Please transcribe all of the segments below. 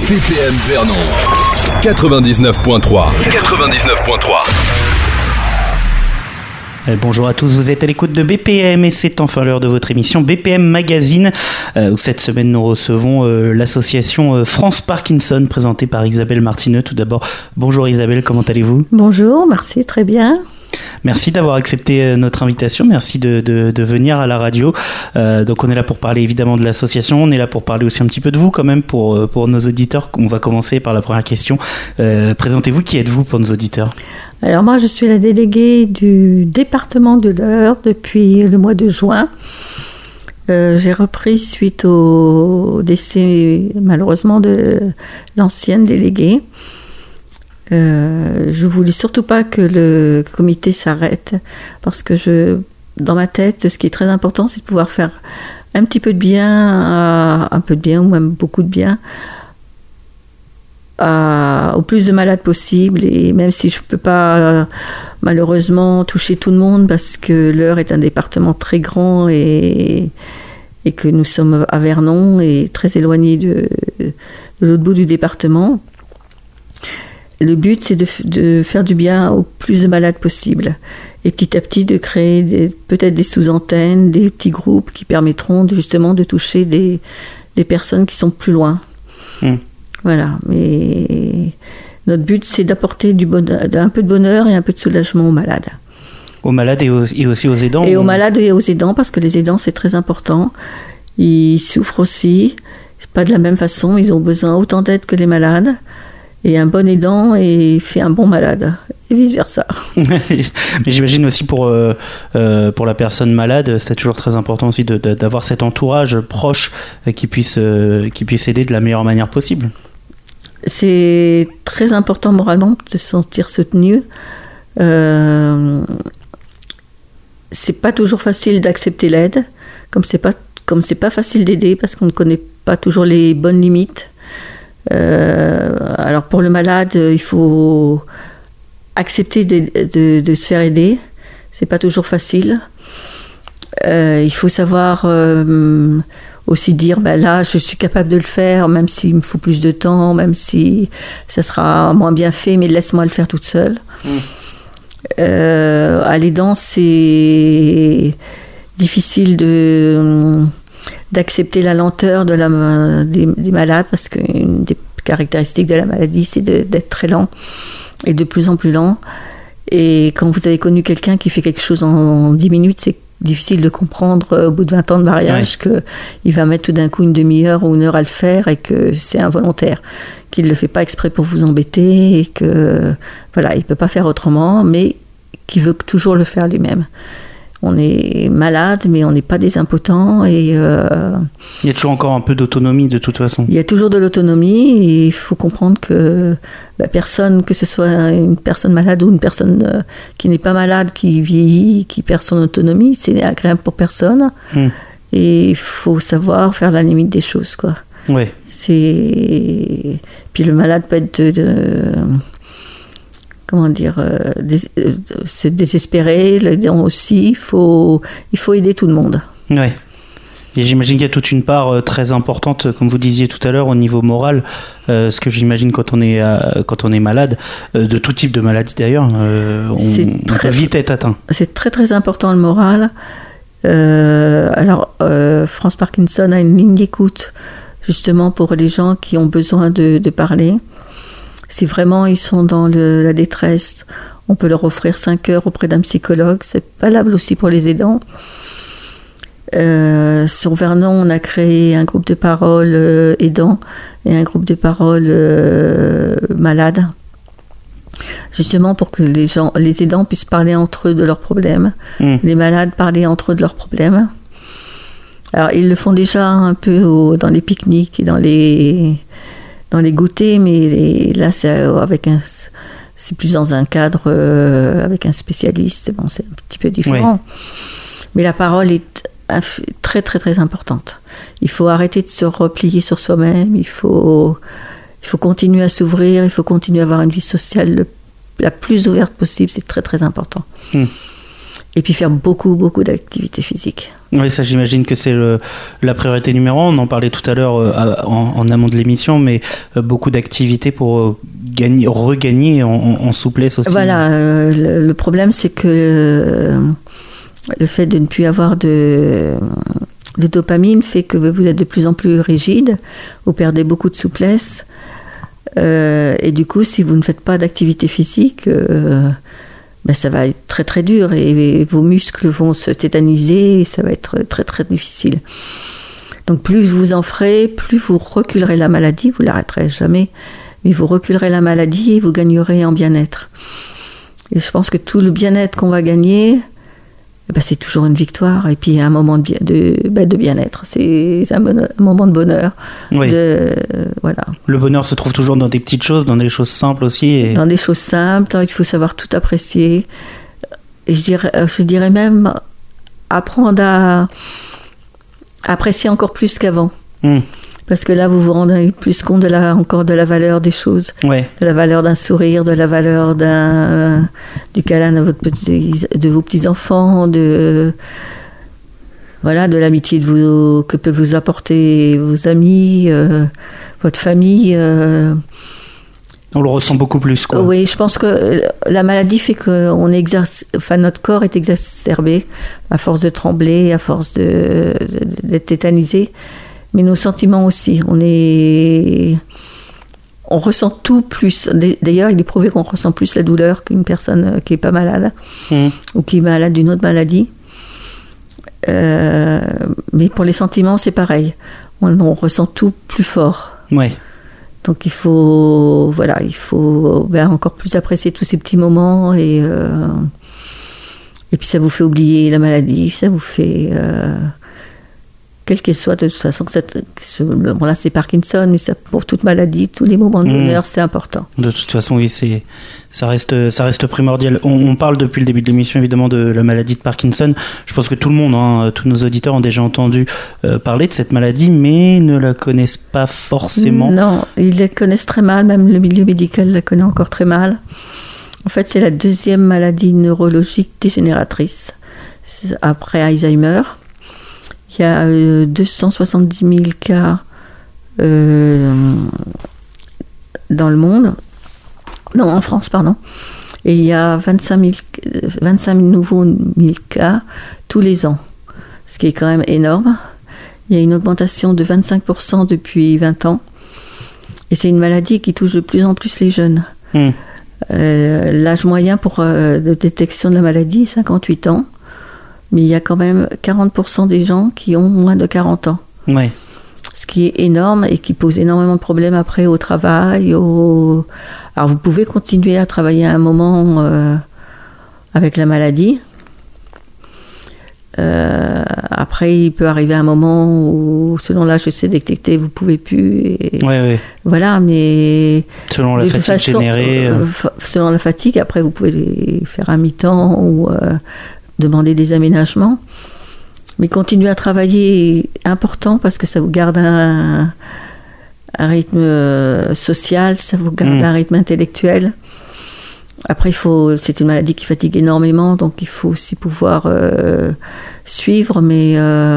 BPM Vernon 99.3. Bonjour à tous, vous êtes à l'écoute de BPM et c'est enfin l'heure de votre émission BPM Magazine où cette semaine nous recevons l'association France Parkinson présentée par Isabelle Martineux. Tout d'abord, bonjour Isabelle, comment allez-vous ? Bonjour, merci, très bien. Merci d'avoir accepté notre invitation, merci de venir à la radio. Donc on est là pour parler évidemment de l'association, on est là pour parler aussi un petit peu de vous quand même pour nos auditeurs. On va commencer par la première question. Présentez-vous, qui êtes-vous pour nos auditeurs ? Alors moi je suis la déléguée du département de l'Eure depuis le mois de juin. J'ai repris suite au décès malheureusement de l'ancienne déléguée. Je voulais surtout pas que le comité s'arrête parce que dans ma tête, ce qui est très important, c'est de pouvoir faire un petit peu de bien, un peu de bien ou même beaucoup de bien au plus de malades possible. Et même si je peux pas malheureusement toucher tout le monde parce que l'Eure est un département très grand et que nous sommes à Vernon et très éloignés de l'autre bout du département. Le but, c'est de faire du bien au plus de malades possible. Et petit à petit, de créer peut-être des sous-antennes, des petits groupes qui permettront justement de toucher des personnes qui sont plus loin. Voilà. Mais notre but, c'est d'apporter un peu de bonheur et un peu de soulagement aux malades. Aux malades et aussi aux aidants. Et aux malades et aux aidants, parce que les aidants, c'est très important. Ils souffrent aussi. Pas de la même façon. Ils ont besoin autant d'aide que les malades. Et un bon aidant fait un bon malade, et vice-versa. Mais j'imagine aussi pour la personne malade, c'est toujours très important aussi d'avoir cet entourage proche qui puisse aider de la meilleure manière possible. C'est très important moralement de se sentir soutenu. C'est pas toujours facile d'accepter l'aide, comme c'est pas facile d'aider parce qu'on ne connaît pas toujours les bonnes limites. Alors pour le malade, il faut accepter de se faire aider. C'est pas toujours facile. Il faut savoir aussi dire là je suis capable de le faire, même s'il me faut plus de temps, même si ça sera moins bien fait, mais laisse-moi le faire toute seule. À l'aidant, c'est difficile d'accepter la lenteur des malades, parce qu'une des caractéristiques de la maladie, c'est d'être très lent et de plus en plus lent. Et quand vous avez connu quelqu'un qui fait quelque chose en 10 minutes, c'est difficile de comprendre au bout de 20 ans de mariage qu'il va mettre tout d'un coup une demi-heure ou une heure à le faire et que c'est involontaire, qu'il ne le fait pas exprès pour vous embêter et que voilà, il ne peut pas faire autrement, mais qu'il veut toujours le faire lui-même. On est malade, mais on n'est pas des impotents. Et, il y a toujours encore un peu d'autonomie de toute façon. Il y a toujours de l'autonomie et il faut comprendre que la personne, que ce soit une personne malade ou une personne qui n'est pas malade, qui vieillit, qui perd son autonomie, c'est agréable pour personne. Et il faut savoir faire la limite des choses, quoi. Ouais. Puis le malade peut être se désespérer, l'aidant aussi, il faut aider tout le monde. Ouais. Et j'imagine qu'il y a toute une part très importante, comme vous disiez tout à l'heure, au niveau moral, ce que j'imagine quand on est malade, de tout type de maladie d'ailleurs, on peut vite être atteint. C'est très très important le moral. Alors, France Parkinson a une ligne d'écoute justement pour les gens qui ont besoin de parler. Si vraiment ils sont dans la détresse, on peut leur offrir 5 heures auprès d'un psychologue. C'est valable aussi pour les aidants. Sur Vernon, on a créé un groupe de parole aidants et un groupe de parole malades. Justement pour que les aidants puissent parler entre eux de leurs problèmes. Les malades parler entre eux de leurs problèmes. Alors ils le font déjà un peu dans les pique-niques et dans les goûters, mais là c'est plus dans un cadre avec un spécialiste. Bon, c'est un petit peu différent. Oui. Mais la parole est très très très importante. Il faut arrêter de se replier sur soi-même. Il faut continuer à s'ouvrir. Il faut continuer à avoir une vie sociale la plus ouverte possible. C'est très très important. Et puis faire beaucoup beaucoup d'activités physiques. Oui, ça j'imagine que c'est la priorité numéro 1. On en parlait tout à l'heure en amont de l'émission, mais beaucoup d'activités pour regagner en souplesse aussi. Voilà, le problème c'est que le fait de ne plus avoir de dopamine fait que vous êtes de plus en plus rigide, vous perdez beaucoup de souplesse, et du coup si vous ne faites pas d'activité physique, ça va être très très dur et vos muscles vont se tétaniser et ça va être très très difficile. Donc plus vous en ferez, plus vous reculerez la maladie, vous l'arrêterez jamais, mais vous reculerez la maladie et vous gagnerez en bien-être. Et je pense que tout le bien-être qu'on va gagner, c'est toujours une victoire et puis un moment de bien-être. C'est un moment de bonheur. Oui. Voilà. Le bonheur se trouve toujours dans des petites choses, dans des choses simples aussi. Dans des choses simples, il faut savoir tout apprécier. Et je dirais même apprendre à apprécier encore plus qu'avant. Parce que là, vous vous rendez plus compte encore de la valeur des choses, ouais. De la valeur d'un sourire, de la valeur du câlin de vos petits-enfants, de l'amitié que peuvent vous apporter vos amis, votre famille. On le ressent beaucoup plus, quoi. Oui, je pense que la maladie fait que notre corps est exacerbé à force de trembler, à force d'être tétanisé. Mais nos sentiments aussi, on ressent tout plus. D'ailleurs, il est prouvé qu'on ressent plus la douleur qu'une personne qui n'est pas malade ou qui est malade d'une autre maladie. Mais pour les sentiments, c'est pareil. On ressent tout plus fort. Ouais. Donc il faut encore plus apprécier tous ces petits moments et puis ça vous fait oublier la maladie, ça vous fait... quelle qu'elle soit, de toute façon, là c'est Parkinson, mais ça, pour toute maladie, tous les moments de bonheur, c'est important. De toute façon, oui, ça reste primordial. On parle depuis le début de l'émission, évidemment, de la maladie de Parkinson. Je pense que tout le monde, tous nos auditeurs ont déjà entendu parler de cette maladie, mais ne la connaissent pas forcément. Non, ils la connaissent très mal, même le milieu médical la connaît encore très mal. En fait, c'est la deuxième maladie neurologique dégénératrice, après Alzheimer. Il y a 270 000 cas dans le monde. Non, en France, pardon. Et il y a 25 000 nouveaux cas tous les ans, ce qui est quand même énorme. Il y a une augmentation de 25% depuis 20 ans. Et c'est une maladie qui touche de plus en plus les jeunes. L'âge moyen de détection de la maladie est 58 ans. Mais il y a quand même 40% des gens qui ont moins de 40 ans. Ouais. Ce qui est énorme et qui pose énormément de problèmes après au travail. Alors vous pouvez continuer à travailler à un moment avec la maladie. Après, il peut arriver un moment où, selon l'âge que c'est détecté, vous ne pouvez plus. Ouais. Voilà, mais... Selon la fatigue générée. Selon la fatigue, après, vous pouvez faire un mi-temps ou... demander des aménagements, mais continuer à travailler est important parce que ça vous garde un rythme social, ça vous garde un rythme intellectuel. Après, c'est une maladie qui fatigue énormément, donc il faut aussi pouvoir suivre, mais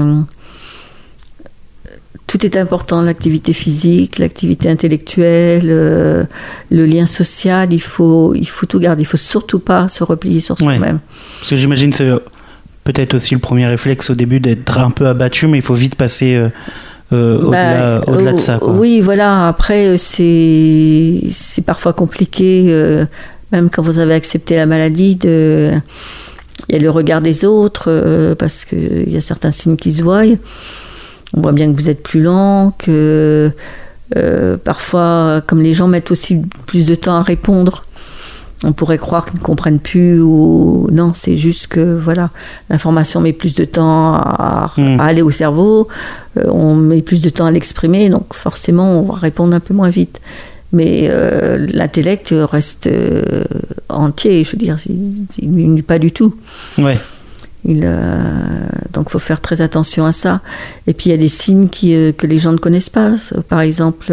tout est important, l'activité physique, l'activité intellectuelle, le lien social, il faut tout garder, il ne faut surtout pas se replier sur soi-même. Parce que j'imagine que c'est peut-être aussi le premier réflexe au début d'être un peu abattu, mais il faut vite passer au-delà de ça, quoi. Oui, voilà, après c'est parfois compliqué, même quand vous avez accepté la maladie, il y a le regard des autres, parce qu'il y a certains signes qui se voient. On voit bien que vous êtes plus lent, que parfois, comme les gens mettent aussi plus de temps à répondre, on pourrait croire qu'ils ne comprennent plus ou non, c'est juste que l'information met plus de temps à aller au cerveau, on met plus de temps à l'exprimer, donc forcément on va répondre un peu moins vite. Mais l'intellect reste entier, je veux dire, il n'est pas du tout. Ouais. Donc il faut faire très attention à ça. Et puis il y a des signes que les gens ne connaissent pas. Par exemple,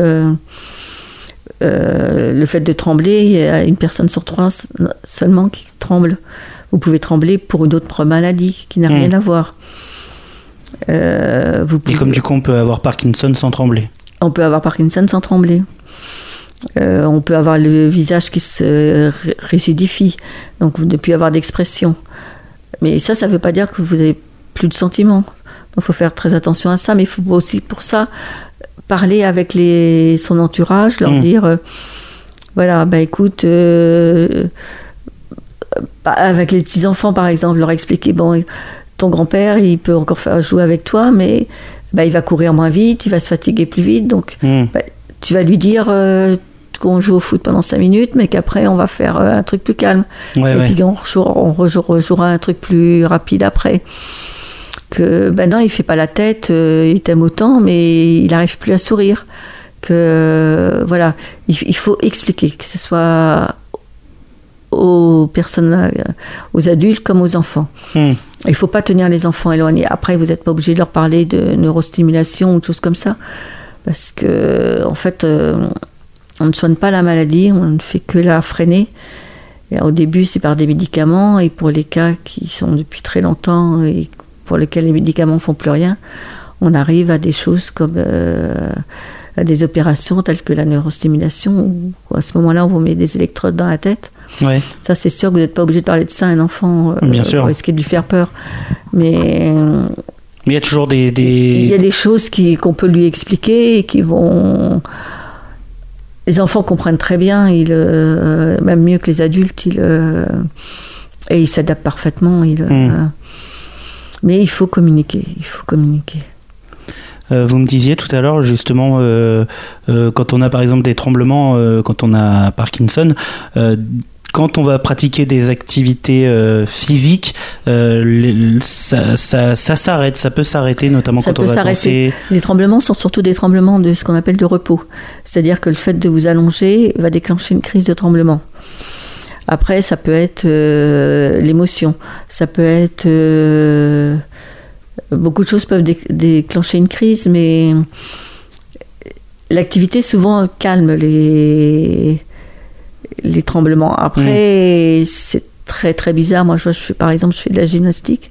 le fait de trembler, il y a une personne sur 3 seulement qui tremble. Vous pouvez trembler pour une autre maladie qui n'a rien à voir. Et comme du coup on peut avoir Parkinson sans trembler. On peut avoir Parkinson sans trembler. On peut avoir le visage qui se rigidifie, donc vous ne plus avoir d'expression. Mais ça ne veut pas dire que vous n'avez plus de sentiments. Donc il faut faire très attention à ça, mais il faut aussi pour ça parler avec son entourage, leur dire voilà, écoute, avec les petits-enfants par exemple, leur expliquer, bon, ton grand-père, il peut encore jouer avec toi, mais il va courir moins vite, il va se fatiguer plus vite, donc tu vas lui dire qu'on joue au foot pendant 5 minutes, mais qu'après on va faire un truc plus calme. Puis on rejouera un truc plus rapide après. Que non, il fait pas la tête, il t'aime autant, mais il n'arrive plus à sourire. Voilà, il faut expliquer, que ce soit aux personnes, aux adultes comme aux enfants. Il ne faut pas tenir les enfants éloignés. Après, vous n'êtes pas obligé de leur parler de neurostimulation ou de choses comme ça, parce que en fait, on ne soigne pas la maladie, on ne fait que la freiner. Et au début, c'est par des médicaments, et pour les cas qui sont depuis très longtemps et pour lesquels les médicaments ne font plus rien, on arrive à des choses comme à des opérations telles que la neurostimulation, où à ce moment-là, on vous met des électrodes dans la tête. Ça, c'est sûr que vous n'êtes pas obligé de parler de ça à un enfant pour risquer de lui faire peur. Mais il y a toujours il y a des choses qu'on peut lui expliquer et qui vont... Les enfants comprennent très bien, même mieux que les adultes, et ils s'adaptent parfaitement. Mais il faut communiquer, Vous me disiez tout à l'heure, justement, quand on a par exemple des tremblements, quand on a Parkinson, quand on va pratiquer des activités physiques, ça s'arrête, ça peut s'arrêter, notamment quand on va danser. Les tremblements sont surtout des tremblements de ce qu'on appelle de repos. C'est-à-dire que le fait de vous allonger va déclencher une crise de tremblement. Après, ça peut être l'émotion, ça peut être... beaucoup de choses peuvent déclencher une crise, mais l'activité souvent calme les tremblements. Après, c'est très très bizarre. Moi, par exemple, je fais de la gymnastique,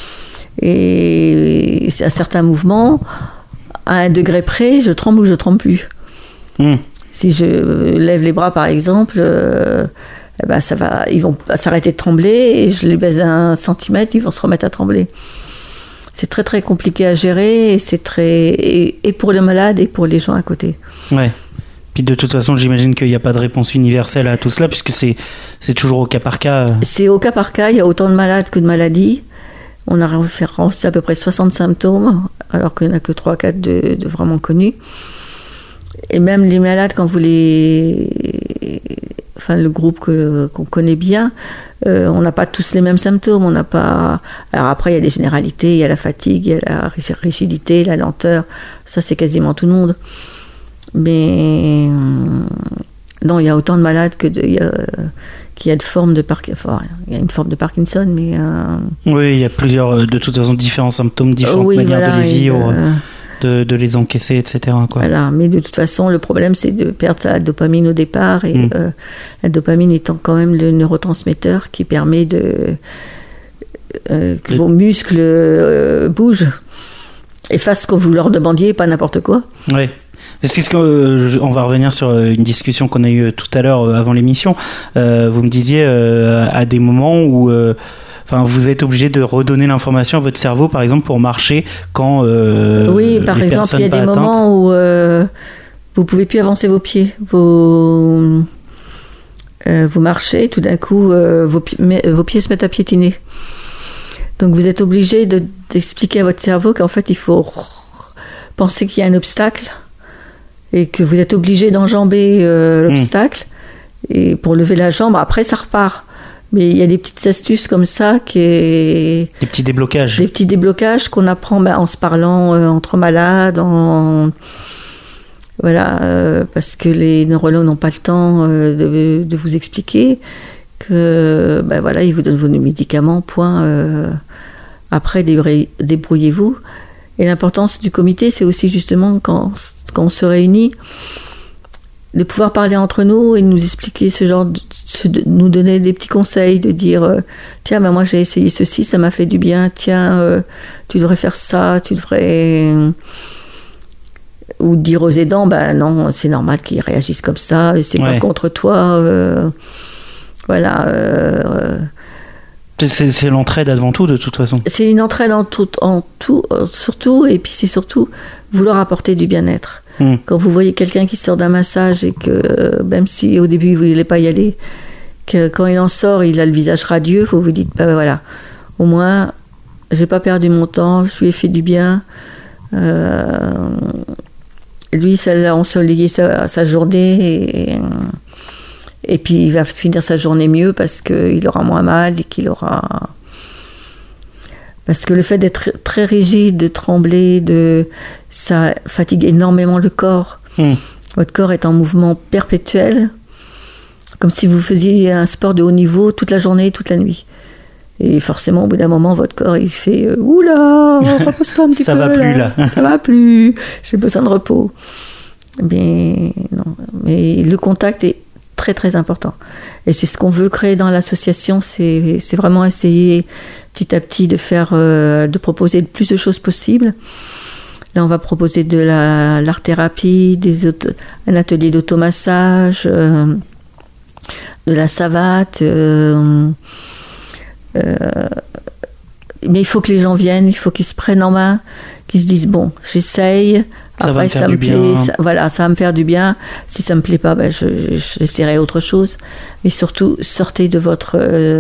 et à certains mouvements, à 1 degré près, je tremble ou je tremble plus. Si je lève les bras, par exemple... ils vont s'arrêter de trembler, et je les baise à 1 centimètre, ils vont se remettre à trembler. C'est très très compliqué à gérer, et pour les malades et pour les gens à côté. Puis de toute façon, j'imagine qu'il n'y a pas de réponse universelle à tout cela, puisque c'est toujours au cas par cas. C'est au cas par cas, il y a autant de malades que de maladies. On a référencé à peu près 60 symptômes, alors qu'il n'y en a que 3-4 de vraiment connus. Et même les malades, quand vous le groupe qu'on connaît bien, on n'a pas tous les mêmes symptômes. On n'a pas... Alors après, il y a des généralités, il y a la fatigue, il y a la rigidité, la lenteur. Ça, c'est quasiment tout le monde. Mais non, il y a autant de malades qu'il y a de formes de Parkinson. Enfin, il y a une forme de Parkinson, mais... Oui, il y a plusieurs, de toute façon, différents symptômes, différentes manières de les vivre. De les encaisser, etc. Voilà, mais de toute façon, le problème, c'est de perdre sa dopamine au départ, et la dopamine étant quand même le neurotransmetteur qui permet que vos muscles bougent et fassent ce que vous leur demandiez, pas n'importe quoi. Oui. On va revenir sur une discussion qu'on a eue tout à l'heure avant l'émission. Vous me disiez à des moments où... vous êtes obligé de redonner l'information à votre cerveau, par exemple, pour marcher quand oui, par exemple, il y a des moments où vous pouvez plus avancer vos pieds. Vous marchez, tout d'un coup, vos pieds se mettent à piétiner. Donc vous êtes obligé d'expliquer à votre cerveau qu'en fait, il faut penser qu'il y a un obstacle et que vous êtes obligé d'enjamber l'obstacle. Et pour lever la jambe, après, ça repart. Mais il y a des petites astuces comme ça des petits déblocages. Des petits déblocages qu'on apprend en se parlant entre malades, parce que les neurologues n'ont pas le temps de vous expliquer que ils vous donnent vos médicaments, point. Après, débrouillez-vous. Et l'importance du comité, c'est aussi justement quand on se réunit, de pouvoir parler entre nous et nous expliquer nous donner des petits conseils, de dire tiens, ben moi j'ai essayé ceci, ça m'a fait du bien, tiens, tu devrais faire ça, tu devrais... Ou dire aux aidants, ben non, c'est normal qu'ils réagissent comme ça, c'est pas contre toi, voilà. C'est l'entraide avant tout, de toute façon. C'est une entraide en tout, surtout, et puis c'est surtout vouloir apporter du bien-être. Quand vous voyez quelqu'un qui sort d'un massage et que, même si au début vous ne voulez pas y aller, que quand il en sort, il a le visage radieux, vous vous dites, ben voilà, au moins, j'ai pas perdu mon temps, je lui ai fait du bien. Lui, ça l'a ensoleillé sa journée, et puis il va finir sa journée mieux parce qu'il aura moins mal et qu'il aura... Parce que le fait d'être très rigide, de trembler, ça fatigue énormément le corps. Votre corps est en mouvement perpétuel, comme si vous faisiez un sport de haut niveau toute la journée et toute la nuit. Et forcément, au bout d'un moment, votre corps, il fait « Oula, repose-toi un petit ça peu, va plus là. Ça va plus, j'ai besoin de repos. » Mais non, mais le contact est très très important. Et c'est ce qu'on veut créer dans l'association, c'est vraiment essayer petit à petit de proposer le plus de choses possibles. Là, on va proposer de l'art-thérapie, un atelier d'automassage, de la savate. Mais il faut que les gens viennent, il faut qu'ils se prennent en main, qu'ils se disent bon, j'essaye, après ça me plaît, ça va me faire du bien. Si ça me plaît pas, ben j'essaierai autre chose. Mais surtout, sortez de votre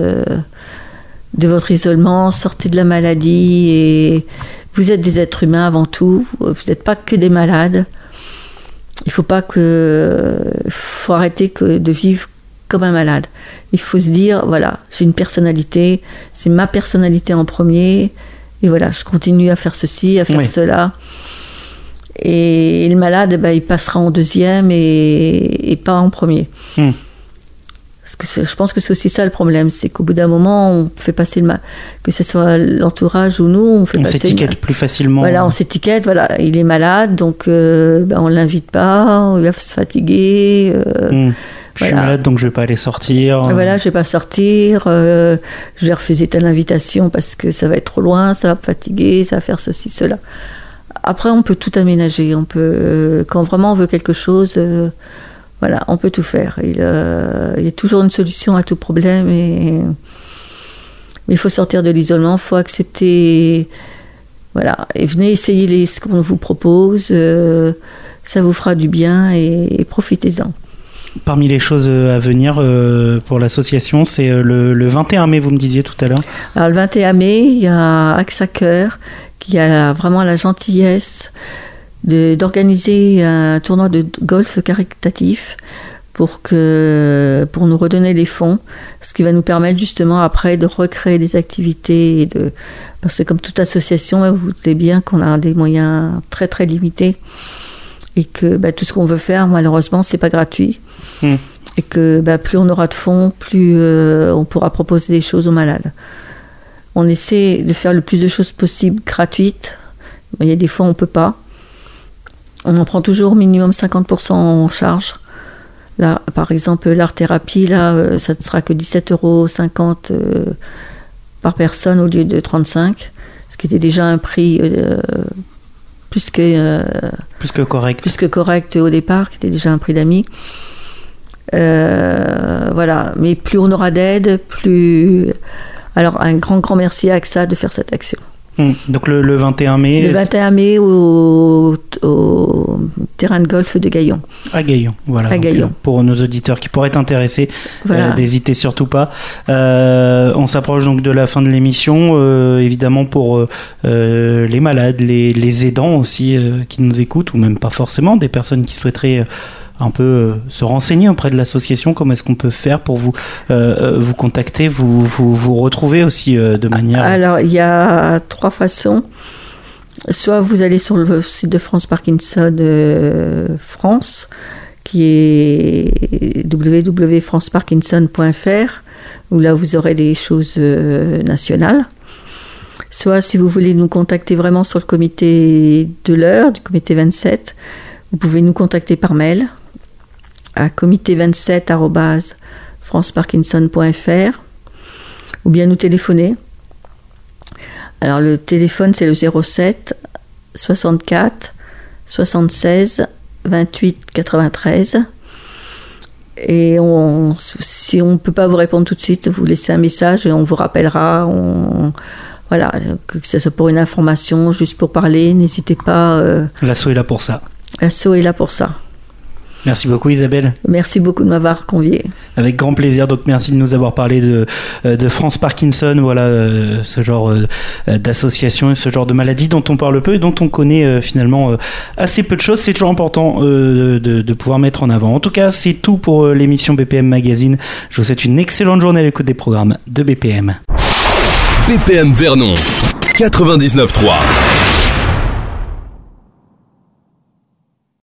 isolement, sortez de la maladie, et vous êtes des êtres humains avant tout. Vous n'êtes pas que des malades. Il faut arrêter de vivre comme un malade. Il faut se dire, voilà, j'ai une personnalité, c'est ma personnalité en premier, et voilà, je continue à faire ceci, à faire cela. Et le malade, ben, il passera en deuxième et pas en premier. Parce que je pense que c'est aussi ça le problème, c'est qu'au bout d'un moment, on fait passer que ce soit l'entourage ou nous, on s'étiquette plus facilement. Voilà, on s'étiquette, voilà, il est malade, donc ben, on l'invite pas, il va se fatiguer. Je suis malade, donc je vais pas aller sortir. Voilà, je vais pas sortir, je vais refuser telle invitation parce que ça va être trop loin, ça va me fatiguer, ça va faire ceci, cela. Après, on peut tout aménager. Quand vraiment on veut quelque chose, voilà, on peut tout faire. Il y a toujours une solution à tout problème, mais il faut sortir de l'isolement, il faut accepter. Voilà, et venez essayer ce qu'on vous propose, ça vous fera du bien et profitez-en. Parmi les choses à venir pour l'association, c'est le 21 mai, vous me disiez tout à l'heure. Alors le 21 mai, il y a Axe à Cœur qui a vraiment la gentillesse d'organiser un tournoi de golf caritatif pour nous redonner les fonds, ce qui va nous permettre justement après de recréer des activités, parce que comme toute association, vous doutez bien qu'on a des moyens très très limités et que tout ce qu'on veut faire, malheureusement, c'est pas gratuit. Et que plus on aura de fonds, plus on pourra proposer des choses aux malades. On essaie de faire le plus de choses possibles gratuites. Il y a des fois on ne peut pas. On en prend toujours minimum 50% en charge. Là, par exemple, l'art-thérapie, là, ça ne sera que 17,50 € par personne au lieu de 35, ce qui était déjà un prix plus que correct au départ, qui était déjà un prix d'amis. Voilà, mais plus on aura d'aide, plus... Alors un grand merci à AXA de faire cette action. Donc le 21 mai... Le 21 mai au terrain de golf de Gaillon. À Gaillon, voilà. À Gaillon. Pour nos auditeurs qui pourraient être intéressés, voilà. N'hésitez surtout pas. On s'approche donc de la fin de l'émission, évidemment pour les malades, les aidants aussi qui nous écoutent, ou même pas forcément, des personnes qui souhaiteraient... un peu se renseigner auprès de l'association, comment est-ce qu'on peut faire pour vous contacter, vous retrouver aussi de manière... Alors, il y a 3 façons. Soit vous allez sur le site de France Parkinson France, qui est www.franceparkinson.fr, où là vous aurez des choses nationales. Soit si vous voulez nous contacter vraiment sur le comité de l'heure, du comité 27, vous pouvez nous contacter par mail. à comité27@franceparkinson.fr ou bien nous téléphoner. Alors le téléphone c'est le 07 64 76 28 93 et si on ne peut pas vous répondre tout de suite, vous laissez un message et on vous rappellera. Voilà, que ce soit pour une information, juste pour parler, n'hésitez pas. L'ASSO est là pour ça. L'ASSO est là pour ça. Merci beaucoup Isabelle. Merci beaucoup de m'avoir conviée. Avec grand plaisir, donc merci de nous avoir parlé de France Parkinson, voilà ce genre d'association et ce genre de maladie dont on parle peu et dont on connaît finalement assez peu de choses. C'est toujours important de pouvoir mettre en avant. En tout cas, c'est tout pour l'émission BPM Magazine. Je vous souhaite une excellente journée à l'écoute des programmes de BPM. BPM Vernon 99.3